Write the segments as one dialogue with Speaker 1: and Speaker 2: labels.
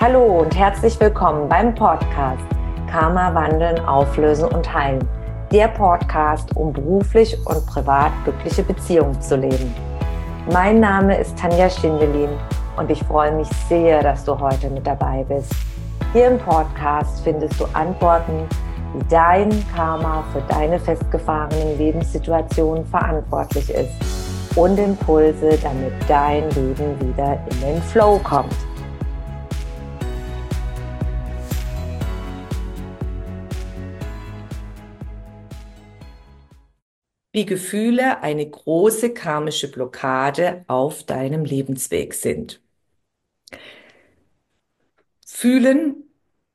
Speaker 1: Hallo und herzlich willkommen beim Podcast Karma wandeln, auflösen und heilen. Der Podcast, um beruflich und privat glückliche Beziehungen zu leben. Mein Name ist Tanja Schindelin und ich freue mich sehr, dass du heute mit dabei bist. Hier im Podcast findest du Antworten, wie dein Karma für deine festgefahrenen Lebenssituationen verantwortlich ist und Impulse, damit dein Leben wieder in den Flow kommt. Wie Gefühle eine große karmische Blockade auf deinem Lebensweg sind. Fühlen,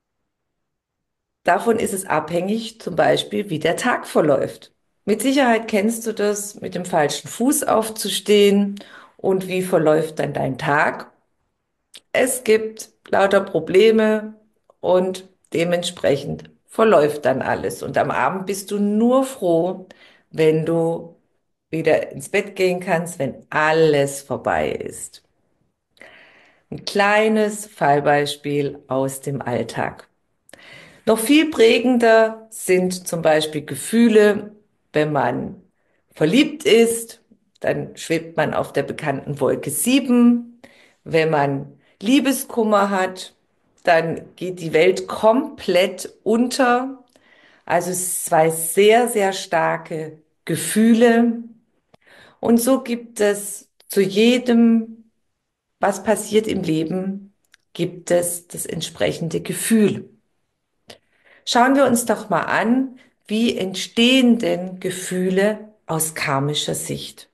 Speaker 1: davon ist es abhängig, zum Beispiel, wie der Tag verläuft. Mit Sicherheit kennst du das, mit dem falschen Fuß aufzustehen und wie verläuft dann dein Tag. Es gibt lauter Probleme und dementsprechend verläuft dann alles. Und am Abend bist du nur froh, wenn du wieder ins Bett gehen kannst, wenn alles vorbei ist. Ein kleines Fallbeispiel aus dem Alltag. Noch viel prägender sind zum Beispiel Gefühle, wenn man verliebt ist, dann schwebt man auf der bekannten Wolke 7. Wenn man Liebeskummer hat, dann geht die Welt komplett unter. Also es sind zwei sehr, sehr starke Gefühle. Und so gibt es zu jedem, was passiert im Leben, gibt es das entsprechende Gefühl. Schauen wir uns doch mal an, wie entstehen denn Gefühle aus karmischer Sicht?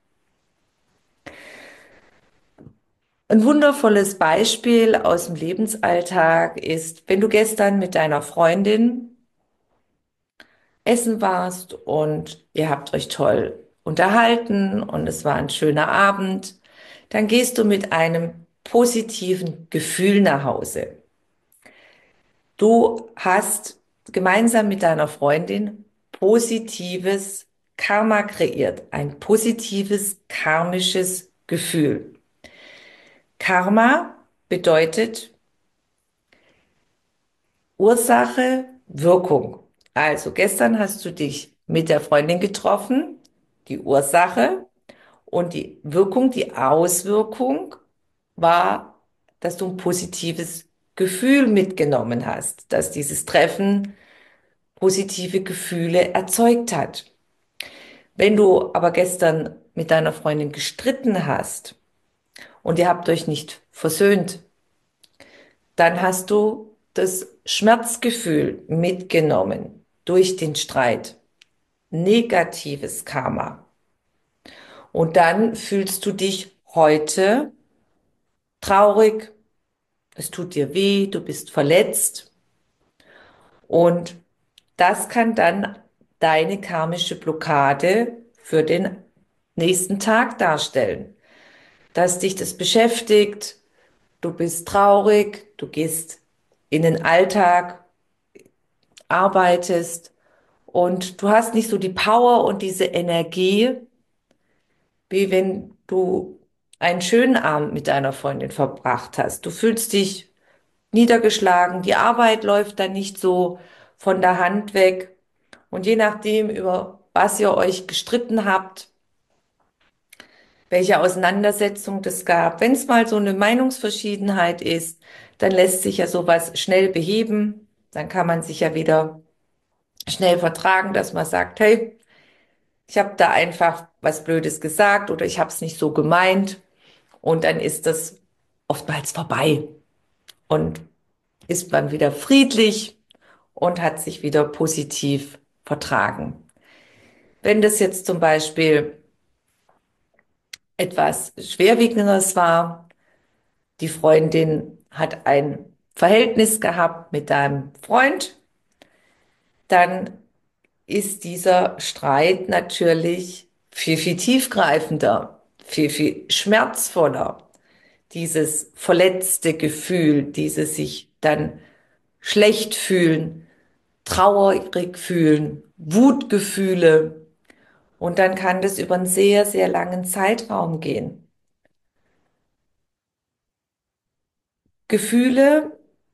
Speaker 1: Ein wundervolles Beispiel aus dem Lebensalltag ist, wenn du gestern mit deiner Freundin essen warst und ihr habt euch toll unterhalten und es war ein schöner Abend, dann gehst du mit einem positiven Gefühl nach Hause. Du hast gemeinsam mit deiner Freundin positives Karma kreiert, ein positives karmisches Gefühl. Karma bedeutet Ursache, Wirkung. Also gestern hast du dich mit der Freundin getroffen, die Ursache und die Wirkung, die Auswirkung war, dass du ein positives Gefühl mitgenommen hast, dass dieses Treffen positive Gefühle erzeugt hat. Wenn du aber gestern mit deiner Freundin gestritten hast und ihr habt euch nicht versöhnt, dann hast du das Schmerzgefühl mitgenommen durch den Streit. Negatives Karma. Und dann fühlst du dich heute traurig, es tut dir weh, du bist verletzt und das kann dann deine karmische Blockade für den nächsten Tag darstellen. Dass dich das beschäftigt, du bist traurig, du gehst in den Alltag, arbeitest und du hast nicht so die Power und diese Energie, wie wenn du einen schönen Abend mit deiner Freundin verbracht hast. Du fühlst dich niedergeschlagen, die Arbeit läuft dann nicht so von der Hand weg. Und je nachdem, über was ihr euch gestritten habt, welche Auseinandersetzung das gab, wenn es mal so eine Meinungsverschiedenheit ist, dann lässt sich ja sowas schnell beheben. Dann kann man sich ja wieder schnell vertragen, dass man sagt, hey, ich habe da einfach was Blödes gesagt oder ich habe es nicht so gemeint. Und dann ist das oftmals vorbei und ist man wieder friedlich und hat sich wieder positiv vertragen. Wenn das jetzt zum Beispiel etwas Schwerwiegendes war, die Freundin hat ein Verhältnis gehabt mit deinem Freund, dann ist dieser Streit natürlich viel, viel tiefgreifender, viel, viel schmerzvoller. Dieses verletzte Gefühl, dieses sich dann schlecht fühlen, traurig fühlen, Wutgefühle. Und dann kann das über einen sehr, sehr langen Zeitraum gehen. Gefühle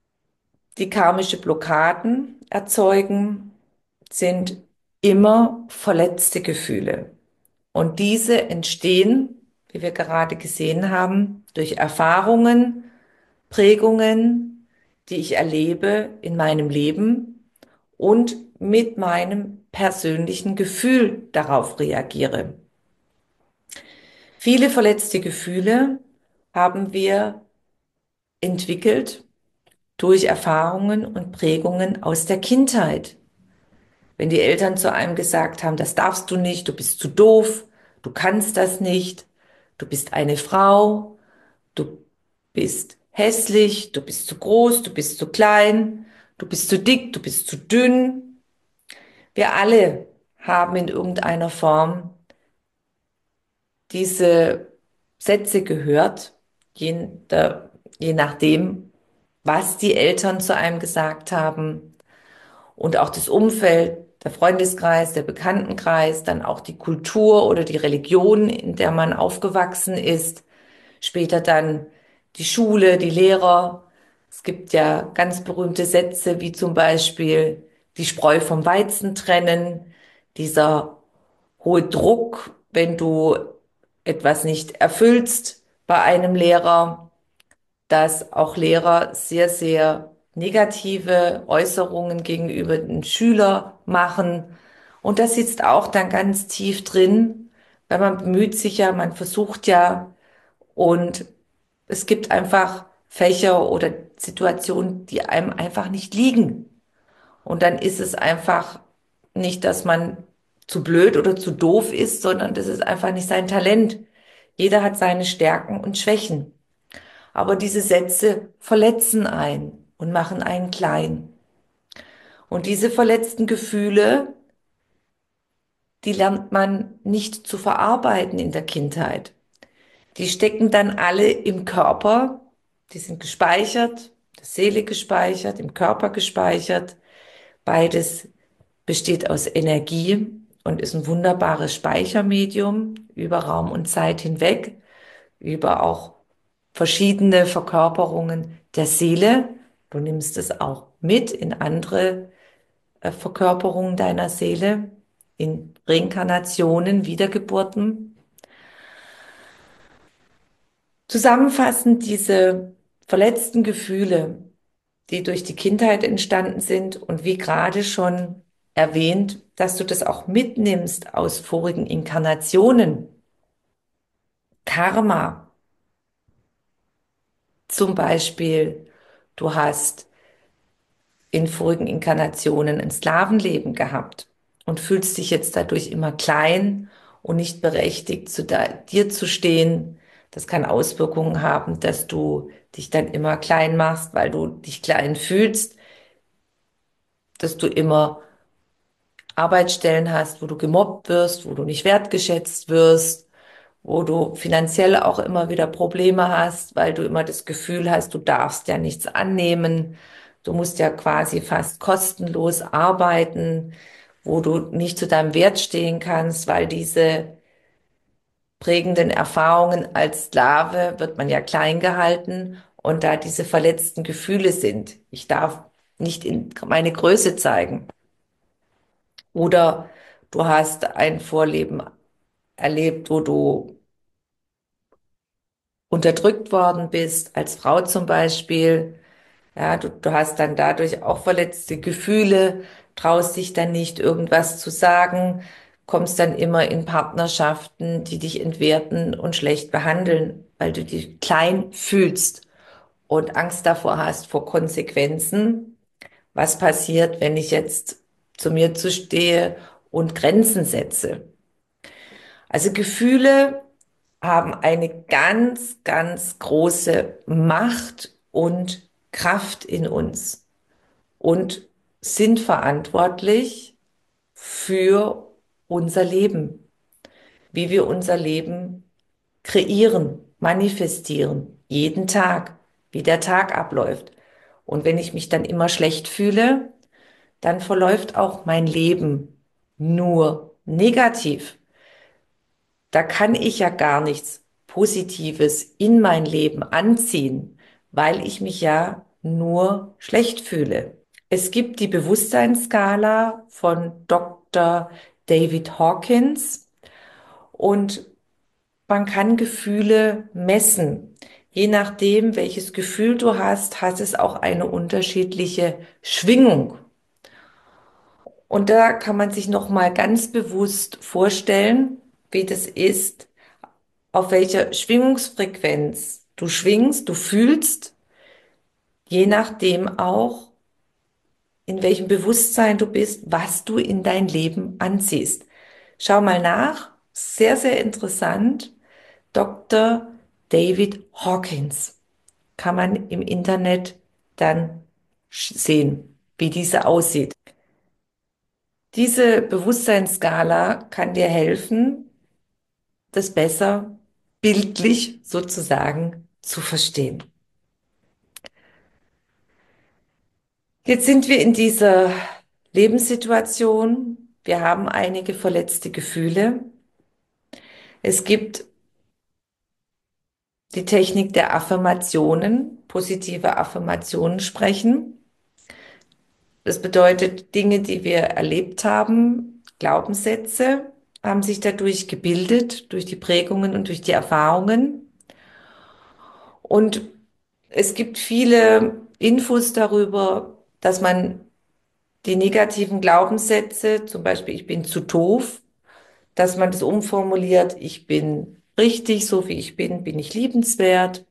Speaker 1: die karmische Blockaden erzeugen, sind immer verletzte Gefühle. Und diese entstehen, wie wir gerade gesehen haben, durch Erfahrungen, Prägungen, die ich erlebe in meinem Leben und mit meinem persönlichen Gefühl darauf reagiere. Viele verletzte Gefühle haben wir entwickelt durch Erfahrungen und Prägungen aus der Kindheit. Wenn die Eltern zu einem gesagt haben, das darfst du nicht, du bist zu doof, du kannst das nicht, du bist eine Frau, du bist hässlich, du bist zu groß, du bist zu klein, du bist zu dick, du bist zu dünn. Wir alle haben in irgendeiner Form diese Sätze gehört, je, je nachdem, was die Eltern zu einem gesagt haben und auch das Umfeld, der Freundeskreis, der Bekanntenkreis, dann auch die Kultur oder die Religion, in der man aufgewachsen ist, später dann die Schule, die Lehrer. Es gibt ja ganz berühmte Sätze wie zum Beispiel die Spreu vom Weizen trennen, dieser hohe Druck, wenn du etwas nicht erfüllst bei einem Lehrer, dass auch Lehrer sehr, sehr negative Äußerungen gegenüber den Schüler machen. Und das sitzt auch dann ganz tief drin, weil man bemüht sich ja, man versucht ja, und es gibt einfach Fächer oder Situationen, die einem einfach nicht liegen. Und dann ist es einfach nicht, dass man zu blöd oder zu doof ist, sondern das ist einfach nicht sein Talent. Jeder hat seine Stärken und Schwächen. Aber diese Sätze verletzen einen und machen einen klein. Und diese verletzten Gefühle, die lernt man nicht zu verarbeiten in der Kindheit. Die stecken dann alle im Körper, die sind gespeichert, der Seele gespeichert, im Körper gespeichert. Beides besteht aus Energie und ist ein wunderbares Speichermedium über Raum und Zeit hinweg, über auch verschiedene Verkörperungen der Seele. Du nimmst es auch mit in andere Verkörperungen deiner Seele, in Reinkarnationen, Wiedergeburten. Zusammenfassend diese verletzten Gefühle, die durch die Kindheit entstanden sind und wie gerade schon erwähnt, dass du das auch mitnimmst aus vorigen Inkarnationen, Karma, zum Beispiel, du hast in vorigen Inkarnationen ein Sklavenleben gehabt und fühlst dich jetzt dadurch immer klein und nicht berechtigt, dir zu stehen. Das kann Auswirkungen haben, dass du dich dann immer klein machst, weil du dich klein fühlst, dass du immer Arbeitsstellen hast, wo du gemobbt wirst, wo du nicht wertgeschätzt wirst, wo du finanziell auch immer wieder Probleme hast, weil du immer das Gefühl hast, du darfst ja nichts annehmen. Du musst ja quasi fast kostenlos arbeiten, wo du nicht zu deinem Wert stehen kannst, weil diese prägenden Erfahrungen als Sklave wird man ja klein gehalten und da diese verletzten Gefühle sind. Ich darf nicht in meine Größe zeigen. Oder du hast ein Vorleben erlebt, wo du unterdrückt worden bist, als Frau zum Beispiel. Ja, du hast dann dadurch auch verletzte Gefühle, traust dich dann nicht, irgendwas zu sagen, kommst dann immer in Partnerschaften, die dich entwerten und schlecht behandeln, weil du dich klein fühlst und Angst davor hast, vor Konsequenzen. Was passiert, wenn ich jetzt zu mir zu stehe und Grenzen setze? Also Gefühle haben eine ganz, ganz große Macht und Kraft in uns und sind verantwortlich für unser Leben, wie wir unser Leben kreieren, manifestieren, jeden Tag, wie der Tag abläuft. Und wenn ich mich dann immer schlecht fühle, dann verläuft auch mein Leben nur negativ. Da kann ich ja gar nichts Positives in mein Leben anziehen, weil ich mich ja nur schlecht fühle. Es gibt die Bewusstseinsskala von Dr. David Hawkins und man kann Gefühle messen. Je nachdem, welches Gefühl du hast, hat es auch eine unterschiedliche Schwingung. Und da kann man sich noch mal ganz bewusst vorstellen, wie das ist, auf welcher Schwingungsfrequenz du schwingst, du fühlst, je nachdem auch, in welchem Bewusstsein du bist, was du in dein Leben anziehst. Schau mal nach, sehr, sehr interessant. Dr. David Hawkins kann man im Internet dann sehen, wie diese aussieht. Diese Bewusstseinsskala kann dir helfen, das besser bildlich sozusagen zu verstehen. Jetzt sind wir in dieser Lebenssituation. Wir haben einige verletzte Gefühle. Es gibt die Technik der Affirmationen, positive Affirmationen sprechen. Das bedeutet, Dinge, die wir erlebt haben, Glaubenssätze, haben sich dadurch gebildet, durch die Prägungen und durch die Erfahrungen. Und es gibt viele Infos darüber, dass man die negativen Glaubenssätze, zum Beispiel ich bin zu doof, dass man das umformuliert, ich bin richtig, so wie ich bin ich liebenswert,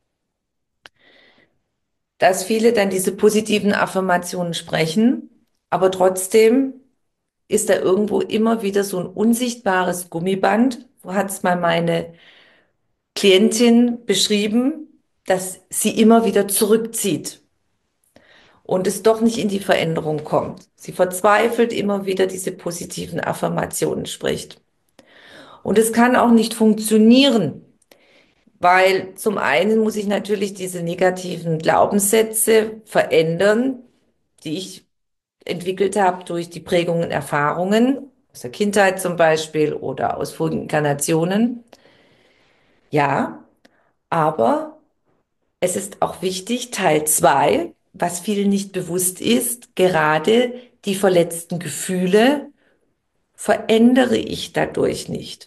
Speaker 1: dass viele dann diese positiven Affirmationen sprechen, aber trotzdem ist da irgendwo immer wieder so ein unsichtbares Gummiband. So hat es mal meine Klientin beschrieben, dass sie immer wieder zurückzieht und es doch nicht in die Veränderung kommt. Sie verzweifelt immer wieder diese positiven Affirmationen spricht. Und es kann auch nicht funktionieren, weil zum einen muss ich natürlich diese negativen Glaubenssätze verändern, die ich entwickelt habe durch die Prägungen, Erfahrungen aus der Kindheit zum Beispiel oder aus vorigen Inkarnationen. Ja, aber es ist auch wichtig, Teil 2, was vielen nicht bewusst ist, gerade die verletzten Gefühle verändere ich dadurch nicht.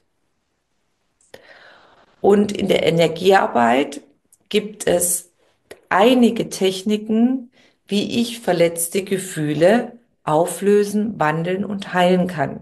Speaker 1: Und in der Energiearbeit gibt es einige Techniken, wie ich verletzte Gefühle auflösen, wandeln und heilen kann.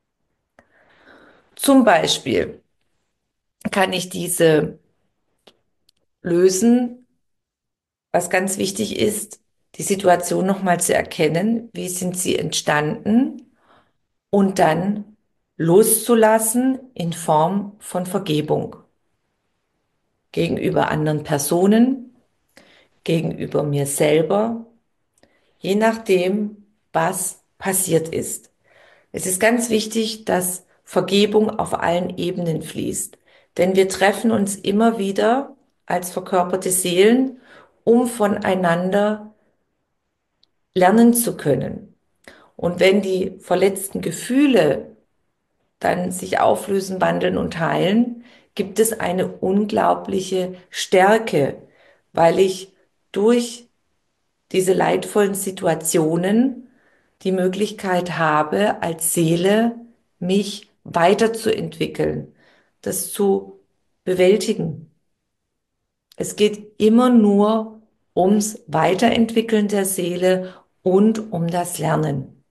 Speaker 1: Zum Beispiel kann ich diese lösen, was ganz wichtig ist, die Situation nochmal zu erkennen, wie sind sie entstanden und dann loszulassen in Form von Vergebung gegenüber anderen Personen, gegenüber mir selber, je nachdem, was passiert ist. Es ist ganz wichtig, dass Vergebung auf allen Ebenen fließt, denn wir treffen uns immer wieder als verkörperte Seelen, um voneinander lernen zu können. Und wenn die verletzten Gefühle dann sich auflösen, wandeln und heilen, gibt es eine unglaubliche Stärke, weil ich durch diese leidvollen Situationen die Möglichkeit habe, als Seele mich weiterzuentwickeln, das zu bewältigen. Es geht immer nur ums Weiterentwickeln der Seele und um das Lernen.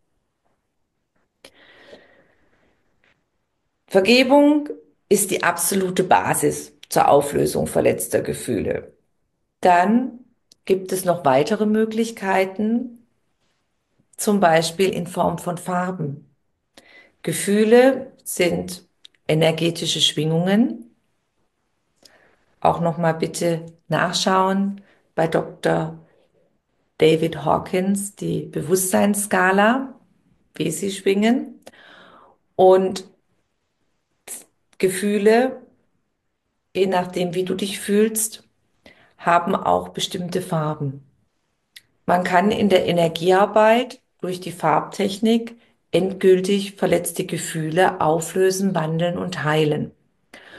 Speaker 1: Vergebung ist die absolute Basis zur Auflösung verletzter Gefühle. Dann gibt es noch weitere Möglichkeiten, zum Beispiel in Form von Farben. Gefühle sind energetische Schwingungen. Auch nochmal bitte nachschauen bei Dr. David Hawkins, die Bewusstseinsskala, wie sie schwingen. Und Gefühle, je nachdem, wie du dich fühlst, haben auch bestimmte Farben. Man kann in der Energiearbeit durch die Farbtechnik endgültig verletzte Gefühle auflösen, wandeln und heilen.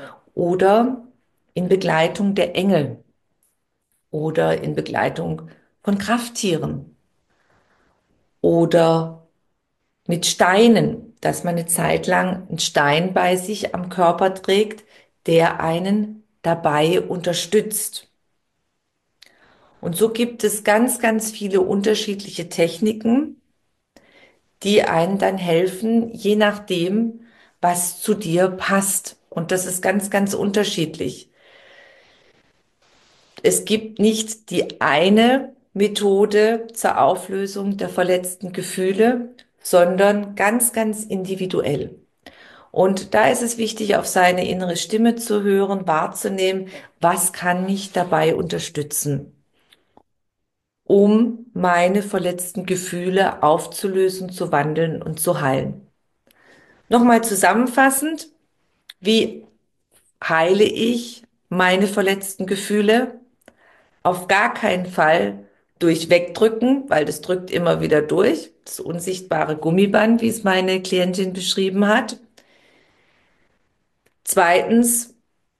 Speaker 1: Oder in Begleitung der Engel oder in Begleitung von Krafttieren oder mit Steinen, dass man eine Zeit lang einen Stein bei sich am Körper trägt, der einen dabei unterstützt. Und so gibt es ganz, ganz viele unterschiedliche Techniken, die einen dann helfen, je nachdem, was zu dir passt. Und das ist ganz, ganz unterschiedlich. Es gibt nicht die eine Methode zur Auflösung der verletzten Gefühle, sondern ganz, ganz individuell. Und da ist es wichtig, auf seine innere Stimme zu hören, wahrzunehmen, was kann mich dabei unterstützen, um meine verletzten Gefühle aufzulösen, zu wandeln und zu heilen. Nochmal zusammenfassend, wie heile ich meine verletzten Gefühle? Auf gar keinen Fall durch Wegdrücken, weil das drückt immer wieder durch, das unsichtbare Gummiband, wie es meine Klientin beschrieben hat. Zweitens,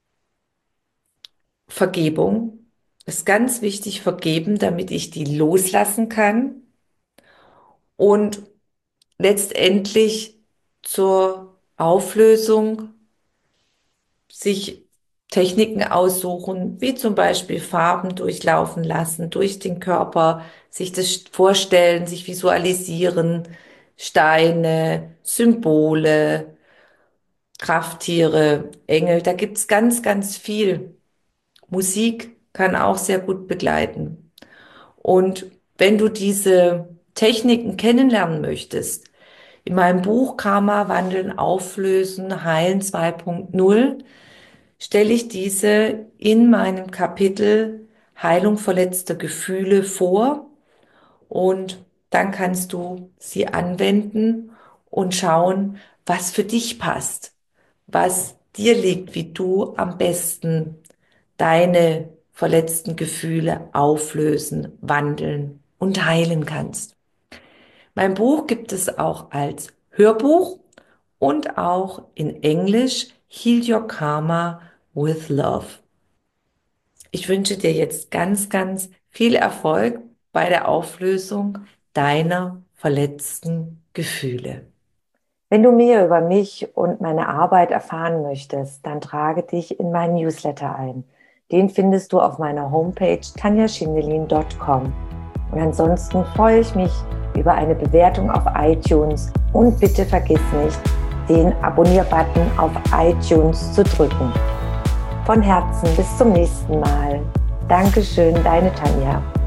Speaker 1: Vergebung ist ganz wichtig, vergeben, damit ich die loslassen kann und letztendlich zur Auflösung sich Techniken aussuchen, wie zum Beispiel Farben durchlaufen lassen, durch den Körper, sich das vorstellen, sich visualisieren, Steine, Symbole, Krafttiere, Engel, da gibt's ganz, ganz viel. Musik kann auch sehr gut begleiten. Und wenn du diese Techniken kennenlernen möchtest, in meinem Buch Karma wandeln, auflösen, heilen 2.0 stelle ich diese in meinem Kapitel Heilung verletzter Gefühle vor und dann kannst du sie anwenden und schauen, was für dich passt, was dir liegt, wie du am besten deine verletzten Gefühle auflösen, wandeln und heilen kannst. Mein Buch gibt es auch als Hörbuch und auch in Englisch Heal Your Karma with Love. Ich wünsche dir jetzt ganz, ganz viel Erfolg bei der Auflösung deiner verletzten Gefühle.
Speaker 2: Wenn du mehr über mich und meine Arbeit erfahren möchtest, dann trage dich in meinen Newsletter ein. Den findest du auf meiner Homepage tanjaschindelin.com. Und ansonsten freue ich mich über eine Bewertung auf iTunes und bitte vergiss nicht, den Abonnier-Button auf iTunes zu drücken. Von Herzen bis zum nächsten Mal. Dankeschön, deine Tanja.